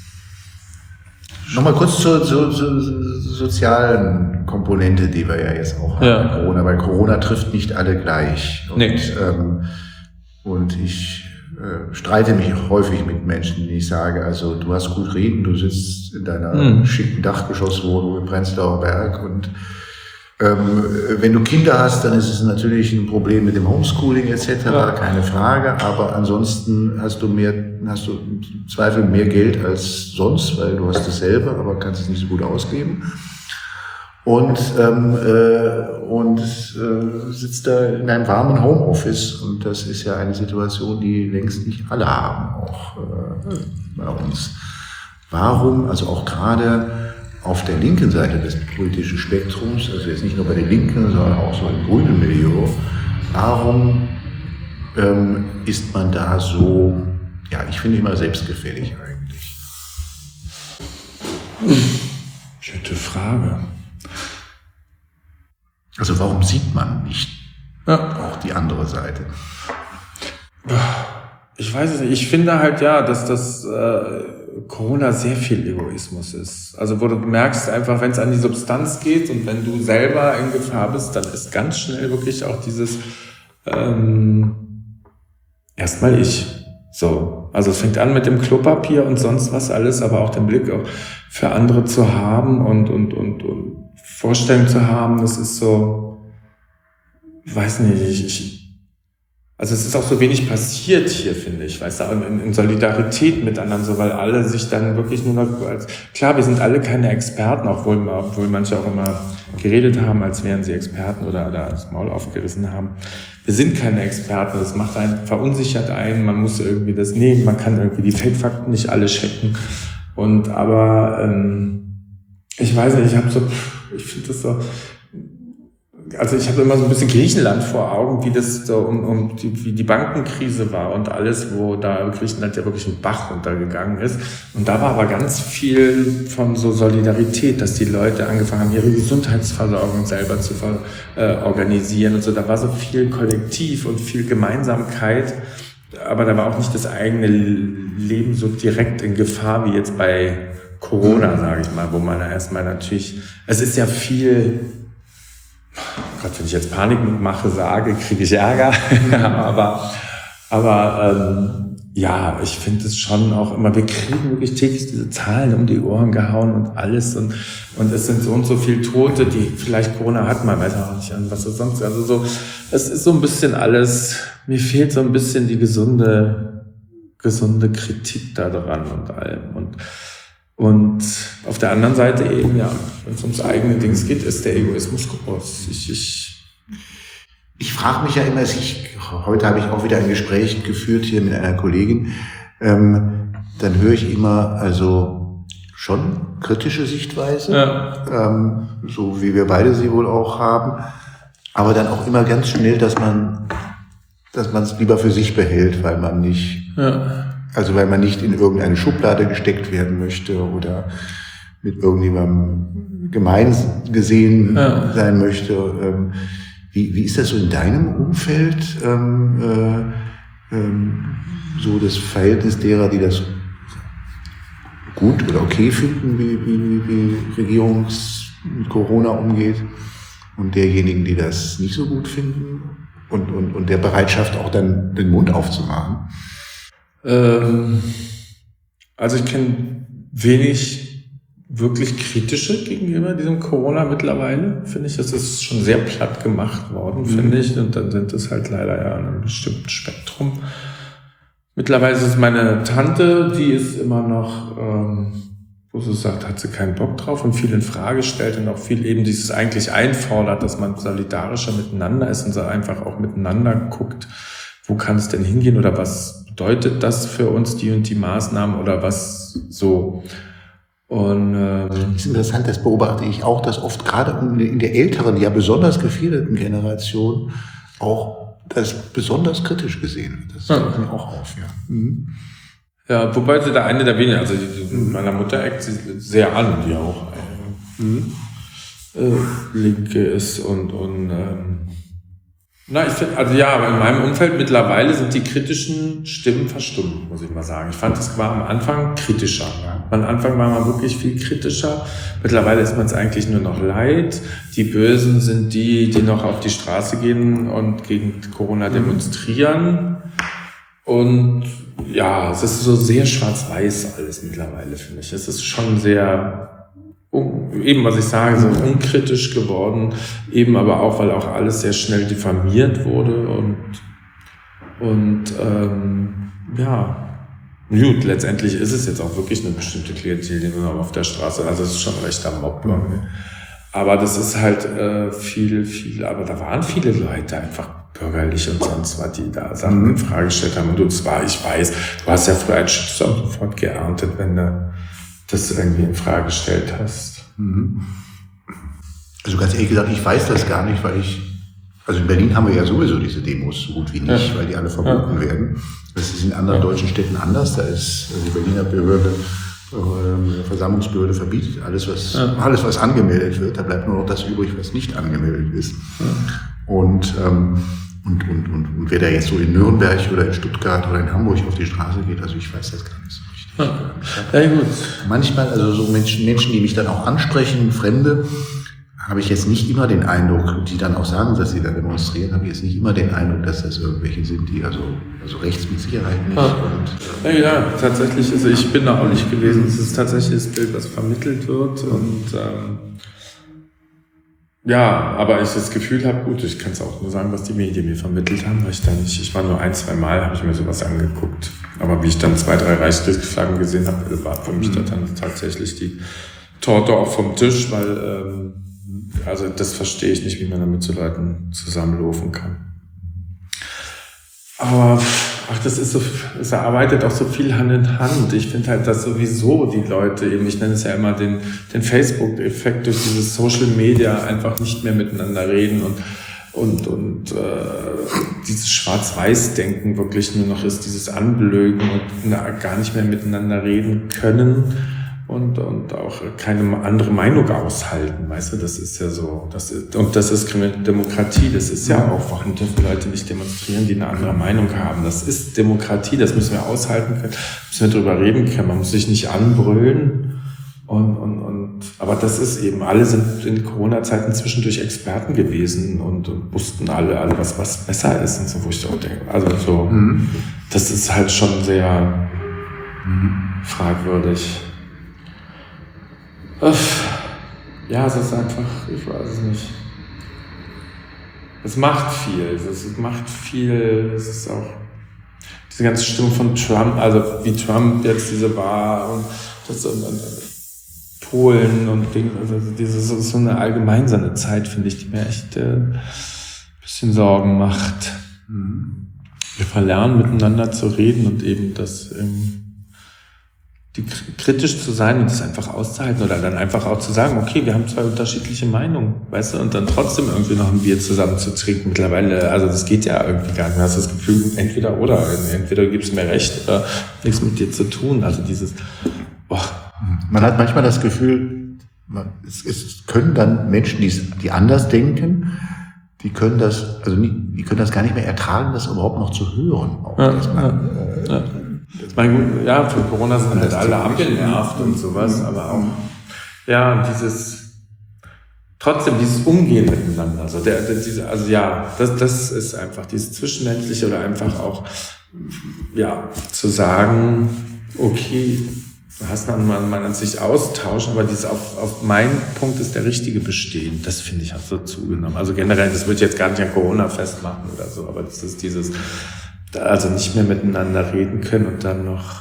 Nochmal kurz zur, zur, zur sozialen Komponente, die wir ja jetzt auch haben. Ja. Corona, weil Corona trifft nicht alle gleich. Und, nee. ähm, und ich äh, streite mich häufig mit Menschen, die ich sage, also du hast gut reden, du sitzt in deiner mhm. schicken Dachgeschosswohnung im Prenzlauer Berg und ähm, wenn du Kinder hast, dann ist es natürlich ein Problem mit dem Homeschooling et cetera, ja. keine Frage, aber ansonsten hast du mehr, hast du im Zweifel mehr Geld als sonst, weil du hast dasselbe, aber kannst es nicht so gut ausgeben. Und, ähm, äh, und äh, sitzt da in einem warmen Homeoffice und das ist ja eine Situation, die längst nicht alle haben, auch äh, bei uns. Warum, also auch gerade auf der linken Seite des politischen Spektrums, also jetzt nicht nur bei den Linken, sondern auch so im grünen Milieu, warum ähm, ist man da so, ja, ich finde immer selbstgefällig eigentlich? Gute Frage. Also warum sieht man nicht ja. auch die andere Seite? Ich weiß es nicht. Ich finde halt ja, dass das äh, Corona sehr viel Egoismus ist. Also wo du merkst einfach, wenn es an die Substanz geht und wenn du selber in Gefahr bist, dann ist ganz schnell wirklich auch dieses ähm, erstmal ich. So, also es fängt an mit dem Klopapier und sonst was alles, aber auch den Blick auch für andere zu haben und und und und Vorstellung zu haben, das ist so, ich weiß nicht, ich, ich, also es ist auch so wenig passiert hier, finde ich, weißt du, in, in Solidarität mit anderen, so, weil alle sich dann wirklich nur noch, als, klar, wir sind alle keine Experten, obwohl, obwohl manche auch immer geredet haben, als wären sie Experten oder da das Maul aufgerissen haben. Wir sind keine Experten, das macht einen, verunsichert einen, man muss irgendwie das nehmen, man kann irgendwie die Feldfakten nicht alle checken und, aber, ähm, ich weiß nicht, ich habe so, ich finde das so, also ich habe immer so ein bisschen Griechenland vor Augen, wie das so um, um die, wie die Bankenkrise war und alles, wo da Griechenland ja wirklich ein Bach runtergegangen ist. Und da war aber ganz viel von so Solidarität, dass die Leute angefangen haben, ihre Gesundheitsversorgung selber zu äh, organisieren und so. Da war so viel Kollektiv und viel Gemeinsamkeit, aber da war auch nicht das eigene Leben so direkt in Gefahr wie jetzt bei Corona, sage ich mal, wo man erstmal natürlich, es ist ja viel, Gott, wenn ich jetzt Panik mache, sage, kriege ich Ärger, aber, aber ähm, ja, ich finde es schon auch immer, wir kriegen wirklich täglich diese Zahlen um die Ohren gehauen und alles und, und es sind so und so viele Tote, die vielleicht Corona hatten, man weiß auch nicht an, was es sonst, also so, es ist so ein bisschen alles, mir fehlt so ein bisschen die gesunde, gesunde Kritik da dran und allem und, und auf der anderen Seite eben, ja, wenn es ums eigene Dings geht, ist der Egoismus groß. Ich, ich, Ich frage mich ja immer, ich, heute habe ich auch wieder ein Gespräch geführt hier mit einer Kollegin, ähm, dann höre ich immer also schon kritische Sichtweise, ja. ähm, so wie wir beide sie wohl auch haben, aber dann auch immer ganz schnell, dass man dass man es lieber für sich behält, weil man nicht, ja. also weil man nicht in irgendeine Schublade gesteckt werden möchte oder mit irgendjemandem gemein gesehen ja. sein möchte. Ähm, Wie, wie ist das so in deinem Umfeld, ähm, äh, ähm, so das Verhältnis derer, die das gut oder okay finden, wie, wie, wie Regierung mit Corona umgeht und derjenigen, die das nicht so gut finden und, und, und der Bereitschaft auch dann den Mund aufzumachen? Ähm, also ich kenne wenig wirklich kritische gegenüber diesem Corona mittlerweile, finde ich. Das ist schon sehr platt gemacht worden, mhm. finde ich. Und dann sind es halt leider ja in einem bestimmten Spektrum. Mittlerweile ist es meine Tante, die ist immer noch, ähm, wo sie sagt, hat sie keinen Bock drauf und viel in Frage stellt und auch viel eben dieses eigentlich einfordert, dass man solidarischer miteinander ist und so einfach auch miteinander guckt, wo kann es denn hingehen oder was bedeutet das für uns, die und die Maßnahmen oder was so. Und ähm, das ist interessant, das beobachte ich auch, dass oft gerade in der älteren, ja besonders gefährdeten Generation auch das besonders kritisch gesehen wird. Das fällt mir auch auf, ja. Mhm. Ja, wobei sie da eine der wenigen, also die, die, meiner Mutter eckt sie sehr an, die auch äh, mhm. äh, Linke ist und, und ähm, na, ich finde, also ja, aber in meinem Umfeld mittlerweile sind die kritischen Stimmen verstummt, muss ich mal sagen. Ich fand, das war am Anfang kritischer. Ja. Am Anfang war man wirklich viel kritischer. Mittlerweile ist man es eigentlich nur noch leid. Die Bösen sind die, die noch auf die Straße gehen und gegen Corona demonstrieren. Und ja, es ist so sehr schwarz-weiß alles mittlerweile, finde ich. Es ist schon sehr... eben, was ich sage, so unkritisch geworden, eben aber auch, weil auch alles sehr schnell diffamiert wurde und, und ähm, ja, gut, letztendlich ist es jetzt auch wirklich eine bestimmte Klientel, die nur noch auf der Straße, also es ist schon ein rechter Mob. Mhm. Aber das ist halt äh, viel, viel, aber da waren viele Leute einfach bürgerlich und sonst was, die da Sachen mhm. in Frage gestellt haben. Und du zwar, ich weiß, du hast ja früher einen Shitstorm sofort geerntet, wenn du das irgendwie in Frage gestellt hast. Also ganz ehrlich gesagt, ich weiß das gar nicht, weil ich, also in Berlin haben wir ja sowieso diese Demos so gut wie nicht, ja. weil die alle verboten ja. werden. Das ist in anderen ja. deutschen Städten anders. Da ist die Berliner Behörde, äh, Versammlungsbehörde verbietet alles, was ja. alles, was angemeldet wird. Da bleibt nur noch das übrig, was nicht angemeldet ist. Ja. Und, ähm, und, und, und, und wer da jetzt so in Nürnberg oder in Stuttgart oder in Hamburg auf die Straße geht, also ich weiß das gar nicht so. Ja, gut. Manchmal, also so Menschen, Menschen, die mich dann auch ansprechen, Fremde, habe ich jetzt nicht immer den Eindruck, die dann auch sagen, dass sie da demonstrieren, habe ich jetzt nicht immer den Eindruck, dass das irgendwelche sind, die also, also rechts mit Sicherheit nicht. Ja. Und, äh ja, ja, tatsächlich, also ich bin da auch nicht gewesen. Es ist tatsächlich das Bild, was vermittelt wird und ähm, ja, aber ich das Gefühl habe, gut, ich kann es auch nur sagen, was die Medien mir vermittelt haben, weil ich da nicht, ich war nur ein, zwei Mal, habe ich mir sowas angeguckt. Aber wie ich dann zwei, drei Reichskriegsflaggen gesehen habe, war für mich mhm. dann tatsächlich die Torte auch vom Tisch, weil, ähm, also das verstehe ich nicht, wie man damit so Leuten zusammenlaufen kann. Aber, ach, das ist so, es arbeitet auch so viel Hand in Hand. Ich finde halt, dass sowieso die Leute eben, ich nenne es ja immer den, den Facebook-Effekt durch dieses Social Media einfach nicht mehr miteinander reden und, und, und, äh, dieses Schwarz-Weiß-Denken wirklich nur noch ist, dieses Anblöken und na, gar nicht mehr miteinander reden können. Und, und auch keine andere Meinung aushalten, weißt du, das ist ja so, das ist, und das ist Demokratie, das ist ja auch, warum dürfen Leute nicht demonstrieren, die eine andere Meinung haben, das ist Demokratie, das müssen wir aushalten können, müssen wir drüber reden können, man muss sich nicht anbrüllen und, und, und und, aber das ist eben, alle sind in Corona-Zeiten zwischendurch Experten gewesen und, und wussten alle, alle was, was besser ist und so, wo ich so denke, also so, mhm. das ist halt schon sehr mhm. fragwürdig. Ja, es ist einfach, ich weiß es nicht. Es macht viel, es macht viel, es ist auch diese ganze Stimmung von Trump, also wie Trump jetzt diese war und das und, und Polen und Dinge, also diese so, so eine allgemein so eine Zeit, finde ich, die mir echt äh, ein bisschen Sorgen macht. Mhm. Wir verlernen miteinander zu reden und eben das ähm, die, kritisch zu sein und das einfach auszuhalten oder dann einfach auch zu sagen, okay, wir haben zwei unterschiedliche Meinungen, weißt du, und dann trotzdem irgendwie noch ein Bier zusammen zu trinken. Mittlerweile, also das geht ja irgendwie gar nicht. Du hast das Gefühl, entweder oder, entweder gibst du mir recht oder nichts mit dir zu tun. Also dieses, boah. Man hat manchmal das Gefühl, man, es, es können dann Menschen, die, die anders denken, die können das, also nie, die können das gar nicht mehr ertragen, das überhaupt noch zu hören. Auch, ja, dass man, ja, ja. Ich meine, ja, für Corona sind halt alle abgenervt und sowas, aber auch, ja, dieses, trotzdem dieses Umgehen miteinander, also der, der diese, also ja, das, das ist einfach dieses Zwischenmenschliche oder einfach auch, ja, zu sagen, okay, du hast man, man, man an sich austauschen, aber dieses auf, auf meinen Punkt ist der richtige bestehen, das finde ich hat so zugenommen. Also generell, das würde ich jetzt gar nicht an Corona festmachen oder so, aber das ist dieses, also nicht mehr miteinander reden können und dann noch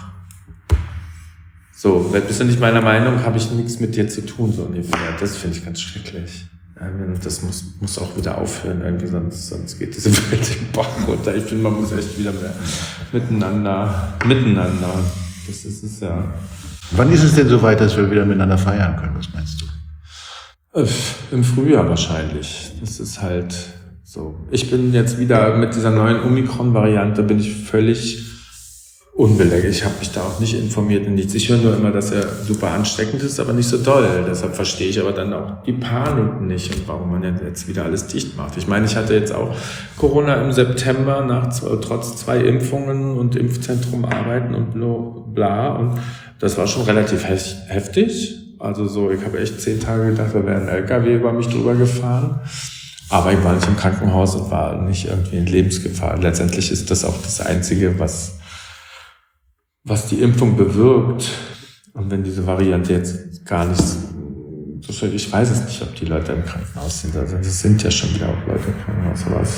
so, bist du nicht meiner Meinung, habe ich nichts mit dir zu tun, so ungefähr. Das finde ich ganz schrecklich. Das muss, muss auch wieder aufhören, irgendwie, sonst, sonst geht diese Welt den Bach runter. Ich finde, man muss echt wieder mehr miteinander, miteinander. Das ist es ja. Wann ist es denn soweit, dass wir wieder miteinander feiern können? Was meinst du? Im Frühjahr wahrscheinlich. Das ist halt so. Ich bin jetzt wieder mit dieser neuen Omikron-Variante bin ich völlig unbeleckt. Ich habe mich da auch nicht informiert in nichts. Ich höre nur immer, dass er super ansteckend ist, aber nicht so doll. Deshalb verstehe ich aber dann auch die Panik nicht und warum man jetzt wieder alles dicht macht. Ich meine, ich hatte jetzt auch Corona im September nach trotz zwei Impfungen und Impfzentrum arbeiten und bla und das war schon relativ heftig. Also so, ich habe echt zehn Tage gedacht, da wäre ein L K W über mich drüber gefahren. Aber ich war nicht im Krankenhaus und war nicht irgendwie in Lebensgefahr. Letztendlich ist das auch das Einzige, was, was die Impfung bewirkt. Und wenn diese Variante jetzt gar nicht, ich weiß es nicht, ob die Leute im Krankenhaus sind. Also es sind ja schon wieder auch Leute im Krankenhaus. Aber es,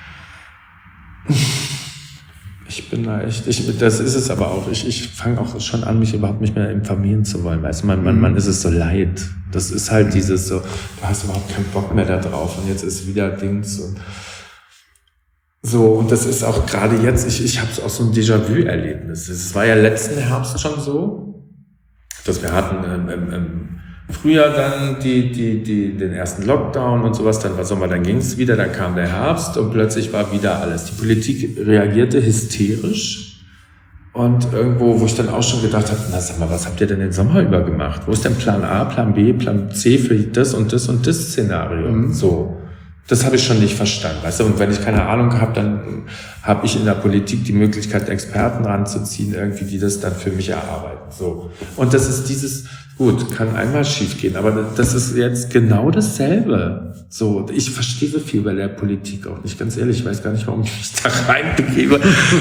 ich bin da echt, ich, das ist es aber auch. Ich, ich fange auch schon an, mich überhaupt nicht mehr informieren zu wollen. Weißt du, man, man, man ist es so leid. Das ist halt dieses so, du hast überhaupt keinen Bock mehr da drauf und jetzt ist wieder Dings und so. Und das ist auch gerade jetzt, ich, ich habe auch so ein Déjà-vu-Erlebnis. Es war ja letzten Herbst schon so, dass wir hatten im, im, im Frühjahr dann die, die, die, den ersten Lockdown und sowas, dann war Sommer, dann ging es wieder, dann kam der Herbst und plötzlich war wieder alles. Die Politik reagierte hysterisch. Und irgendwo, wo ich dann auch schon gedacht habe, na sag mal, was habt ihr denn den Sommer über gemacht? Wo ist denn Plan A, Plan B, Plan C für das und das und das Szenario? Mhm. So, das habe ich schon nicht verstanden, weißt du? Und wenn ich keine Ahnung habe, dann habe ich in der Politik die Möglichkeit, Experten ranzuziehen, irgendwie, die das dann für mich erarbeiten. So. Und das ist dieses, gut, kann einmal schief gehen, aber das ist jetzt genau dasselbe. So, ich verstehe so viel bei der Politik auch nicht, ganz ehrlich, ich weiß gar nicht, warum ich mich da reinbegebe.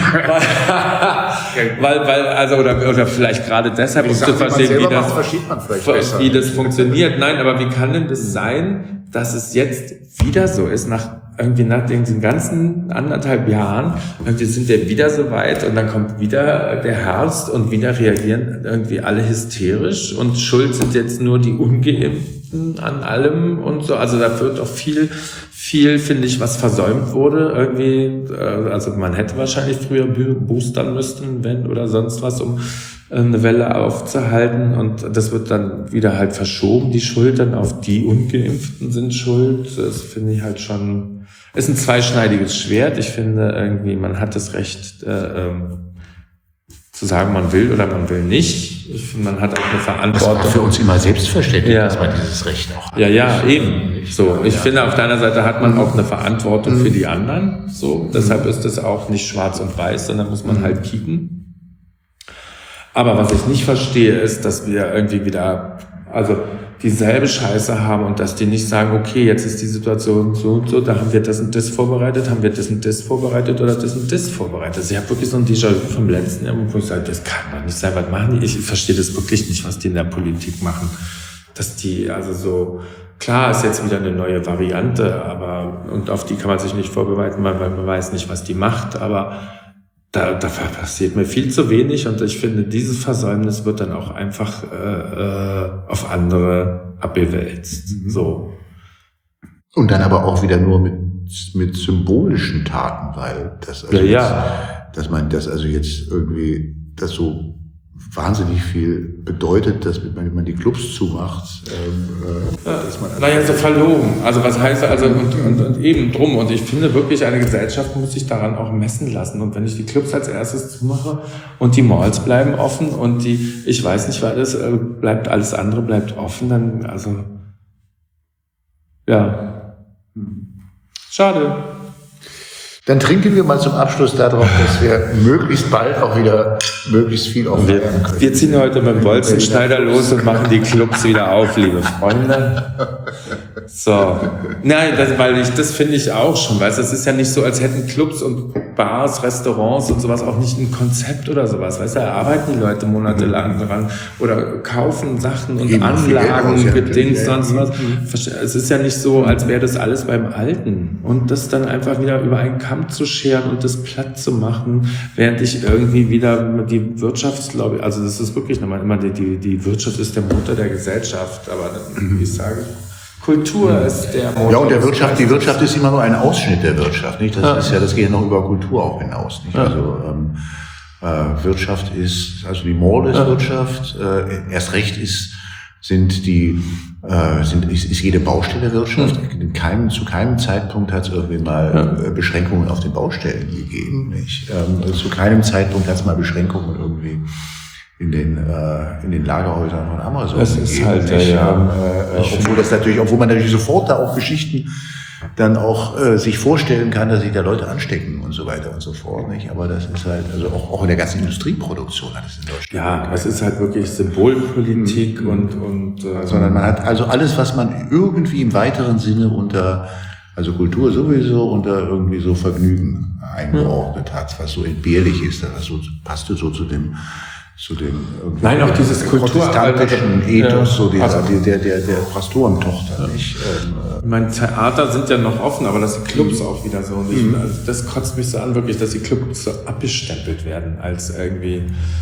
weil, weil, also, oder, oder vielleicht gerade deshalb, um zu verstehen, wie das, macht, wie das funktioniert. Nein, aber wie kann denn das sein, dass es jetzt wieder so ist, nach irgendwie nach den ganzen anderthalb Jahren, irgendwie sind wir wieder so weit und dann kommt wieder der Herbst und wieder reagieren irgendwie alle hysterisch und schuld sind jetzt nur die Ungeimpften an allem und so. Also da wird auch viel, viel, finde ich, was versäumt wurde irgendwie. Also man hätte wahrscheinlich früher boostern müssen, wenn oder sonst was, um eine Welle aufzuhalten und das wird dann wieder halt verschoben, die Schuld dann auf die Ungeimpften sind schuld. Das finde ich halt schon, ist ein zweischneidiges Schwert. Ich finde irgendwie, man hat das Recht äh, ähm, zu sagen, man will oder man will nicht. Ich finde, man hat auch eine Verantwortung. Das ist für uns immer selbstverständlich, ja, dass man dieses Recht auch hat. Ja, ja, eben. So, ich ja. finde, auf deiner Seite hat man auch eine Verantwortung mhm. für die anderen. So, deshalb ist es auch nicht schwarz und weiß, sondern muss man mhm. halt kicken. Aber was ich nicht verstehe, ist, dass wir irgendwie wieder, also dieselbe Scheiße haben und dass die nicht sagen, okay, jetzt ist die Situation so und so, da haben wir das und das vorbereitet, haben wir das und das vorbereitet oder das und das vorbereitet. Also ich habe wirklich so ein Déjà-vu vom letzten Jahr, wo ich sage, das kann doch nicht sein, was machen die? Ich verstehe das wirklich nicht, was die in der Politik machen. Dass die, also so, klar ist jetzt wieder eine neue Variante, aber, und auf die kann man sich nicht vorbereiten, weil man weiß nicht, was die macht, aber da, da passiert mir viel zu wenig und ich finde, dieses Versäumnis wird dann auch einfach äh, äh, auf andere abgewälzt. Mhm. So. Und dann aber auch wieder nur mit, mit symbolischen Taten, weil das, also ja, jetzt, ja. dass man das also jetzt irgendwie, das so wahnsinnig viel bedeutet, dass man, wenn man die Clubs zumacht, ähm, äh, ja, dass man naja, so verlogen. Also was heißt also und, und, und eben drum. Und ich finde wirklich, eine Gesellschaft muss sich daran auch messen lassen. Und wenn ich die Clubs als erstes zumache und die Malls bleiben offen und die, ich weiß nicht, weil es bleibt, alles andere bleibt offen, dann also ja, schade. Dann trinken wir mal zum Abschluss darauf, dass wir möglichst bald auch wieder möglichst viel auf wir, wir ziehen heute mit dem Bolzenschneider los und machen die Clubs wieder auf, liebe Freunde. So. Nein, das, weil ich, das finde ich auch schon, weißt du, es ist ja nicht so, als hätten Clubs und Bars, Restaurants und sowas auch nicht ein Konzept oder sowas, weißt du, da arbeiten die Leute monatelang dran oder kaufen Sachen und Geben Anlagen, Gedings, sonst was. Es ist ja nicht so, als wäre das alles beim Alten und das dann einfach wieder über einen Kamm zu scheren und das platt zu machen, während ich irgendwie wieder die Wirtschaftslobby, also das ist wirklich nochmal immer, die, die, die Wirtschaft ist der Motor der Gesellschaft, aber wie ich sage, Kultur ist der Motor. Ja, und der Wirtschaft, die Wirtschaft ist immer nur ein Ausschnitt der Wirtschaft, nicht? Das ja. ist ja, das geht ja noch über Kultur auch hinaus, nicht? Ja. Also, ähm, äh, Wirtschaft ist, also die Mall ist ja. Wirtschaft, äh, erst recht ist, sind die, äh, sind, ist, ist jede Baustelle Wirtschaft. Mhm. In keinem, zu keinem Zeitpunkt hat es irgendwie mal ja. Beschränkungen auf den Baustellen gegeben, nicht? Ähm, also zu keinem Zeitpunkt hat es mal Beschränkungen irgendwie in den äh, in den Lagerhäusern von Amazon. Das ist gegeben, halt nicht? Ja, ähm, äh, obwohl das natürlich, obwohl man natürlich sofort da auch Geschichten dann auch äh, sich vorstellen kann, dass sich da Leute anstecken und so weiter und so fort, nicht? Aber das ist halt, also auch, auch in der ganzen Industrieproduktion hat es in Deutschland. Ja, es ist halt wirklich Symbolpolitik mhm. und und äh, sondern man hat also alles, was man irgendwie im weiteren Sinne unter, also Kultur sowieso, unter irgendwie so Vergnügen eingeordnet mhm. hat, was so entbehrlich ist, was so passte so zu dem zu dem Nein, auch dieses protestantischen Ethos, ja, so dieser, also, der, der, der Pastorentochter, ja. nicht? Ähm, mein Theater sind ja noch offen, aber dass die Clubs mhm. auch wieder so, und ich, mhm. also das kotzt mich so an, wirklich, dass die Clubs so abgestempelt werden, als irgendwie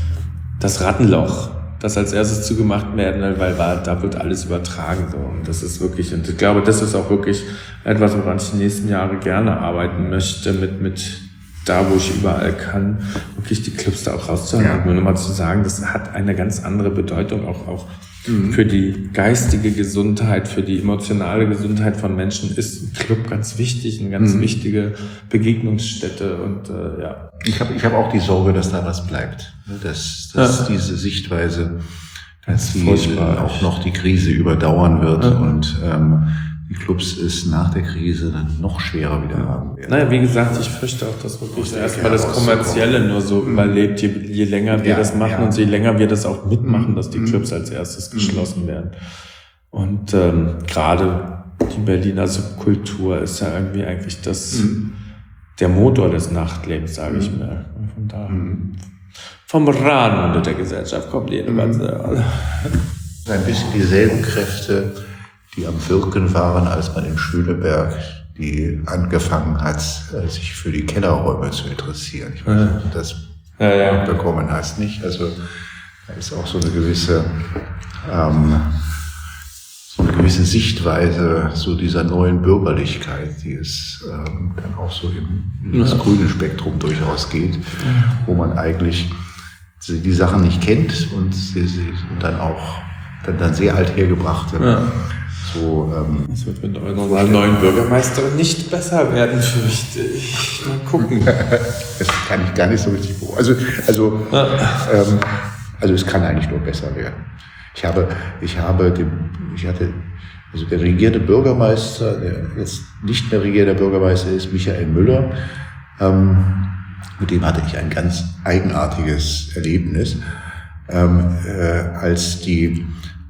das Rattenloch, das als erstes zugemacht werden, weil da wird alles übertragen, so. Und das ist wirklich, und ich glaube, das ist auch wirklich etwas, woran ich die nächsten Jahre gerne arbeiten möchte, mit, mit, da, wo ich überall kann, wirklich die Clubs da auch rauszuholen. Ja. Nur nochmal zu sagen, das hat eine ganz andere Bedeutung auch, auch mhm. für die geistige Gesundheit, für die emotionale Gesundheit von Menschen ist ein Club ganz wichtig, eine ganz mhm. wichtige Begegnungsstätte und äh, ja. Ich habe ich hab auch die Sorge, dass da was bleibt, dass, dass ja. diese Sichtweise, dass die auch noch die Krise überdauern wird ja. und ähm, die Clubs es nach der Krise dann noch schwerer wieder haben werden. Naja, wie gesagt, ich fürchte auch, dass wirklich erstmal das Kommerzielle nur so mhm. überlebt, je, je länger wir ja, das machen ja. und je länger wir das auch mitmachen, dass die Clubs als erstes geschlossen werden. Und ähm, gerade die Berliner Subkultur ist ja irgendwie eigentlich das mhm. der Motor des Nachtlebens, sage ich mir. Von da mhm. vom Rand der Gesellschaft kommt die mhm. ganze ein bisschen dieselben Kräfte, die am Wirken waren, als man in Schöneberg die angefangen hat, sich für die Kellerräume zu interessieren. Ich weiß nicht, ob du das ja, ja. bekommen hast, nicht? Also da ist auch so eine gewisse ähm, so eine gewisse Sichtweise so dieser neuen Bürgerlichkeit, die es ähm, dann auch so im, in das ja. grüne Spektrum durchaus geht, wo man eigentlich die Sachen nicht kennt und sie, sie und dann auch dann, dann sehr alt hergebracht wird. Ja. So, ähm, das wird mit eurer neuen Bürgermeisterin nicht besser werden, fürchte ich. Mal gucken. Das kann ich gar nicht so richtig beobachten. Also, also, ja. ähm, also es kann eigentlich nur besser werden. Ich habe, ich habe, dem, ich hatte, also der regierte Bürgermeister, der jetzt nicht mehr regierender Bürgermeister ist, Michael Müller. Ähm, mit dem hatte ich ein ganz eigenartiges Erlebnis, ähm, äh, als die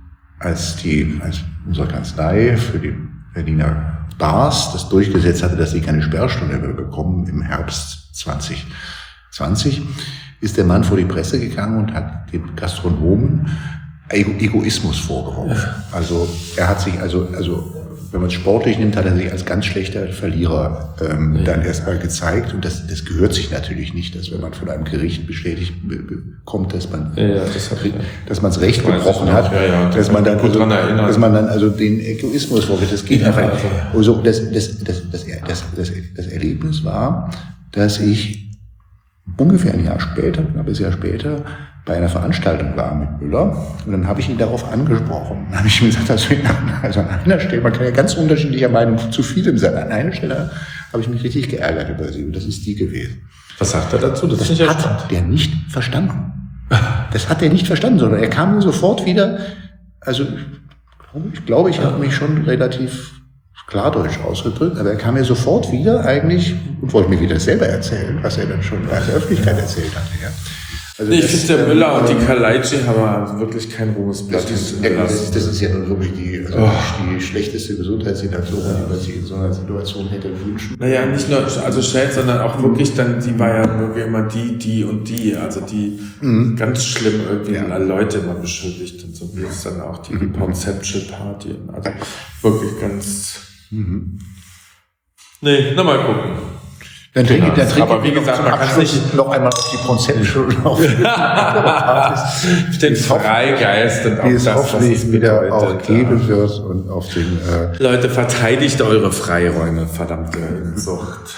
als die, als unsere Kanzlei für die Berliner Bars das durchgesetzt hatte, dass sie keine Sperrstunde mehr bekommen im Herbst zwanzig zwanzig, ist der Mann vor die Presse gegangen und hat dem Gastronomen Ego- Egoismus vorgeworfen. Also er hat sich, also, also wenn man es sportlich nimmt, hat er sich als ganz schlechter Verlierer ähm, ja. dann erstmal gezeigt. Und das, das gehört sich natürlich nicht, dass wenn man von einem Gericht bestätigt bekommt, dass man ja, das dass man das Recht gebrochen hat, ja, ja, dass man dann also, dass man dann also den Egoismus vorwirft. Das geht ja, einfach. Also das, das, das, das, das, das, das Erlebnis war, dass ich ungefähr ein Jahr später, ein knappes Jahr später, bei einer Veranstaltung war mit Müller und dann habe ich ihn darauf angesprochen. Dann habe ich ihm gesagt, also, also an einer Stelle, man kann ja ganz unterschiedlicher Meinung zu vielem sein. An einer Stelle habe ich mich richtig geärgert über sie und das ist die gewesen. Was sagt er dazu? Das, das ist nicht hat erstand. Der nicht verstanden. Das hat er nicht verstanden, sondern er kam mir sofort wieder, also ich glaube, ich habe mich schon relativ klardeutsch ausgedrückt, aber er kam mir sofort wieder eigentlich und wollte mir wieder selber erzählen, was er dann schon in der Öffentlichkeit erzählt hatte. Ja. Also ich finde, der Müller und die Kalaitschi haben wirklich kein Ruhmesblatt. Das, das, das ist ja nun wirklich die, also oh. die schlechteste Gesundheitssituation, die man sich in so einer Situation hätte wünschen. Naja, nicht nur also schlecht, sondern auch wirklich dann, die war ja wirklich immer die, die und die, also die mhm. ganz schlimm irgendwie ja. Leute immer beschuldigt und so, wie es dann auch die mhm. Conceptual Party, also wirklich ganz, mhm. nee, nochmal gucken. Dann trinke genau. dann trinke aber wie gesagt, man kann nicht noch einmal auf die Conceptual auf die Partys. Den Freigeist und auch das, was es wieder auch geben wird und auf den äh Leute, verteidigt eure Freiräume, verdammte Sucht.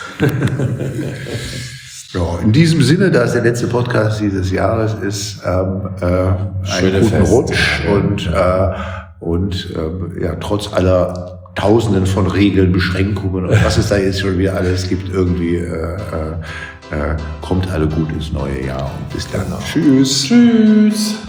Ja, in diesem Sinne, da es der letzte Podcast dieses Jahres ist, ähm, äh, einen guten Fest. Rutsch und äh, und äh, ja, trotz aller Tausenden von Regeln, Beschränkungen und was es da jetzt schon wieder alles gibt, irgendwie äh, äh, kommt alle gut ins neue Jahr und bis dann. Genau. Tschüss. Tschüss.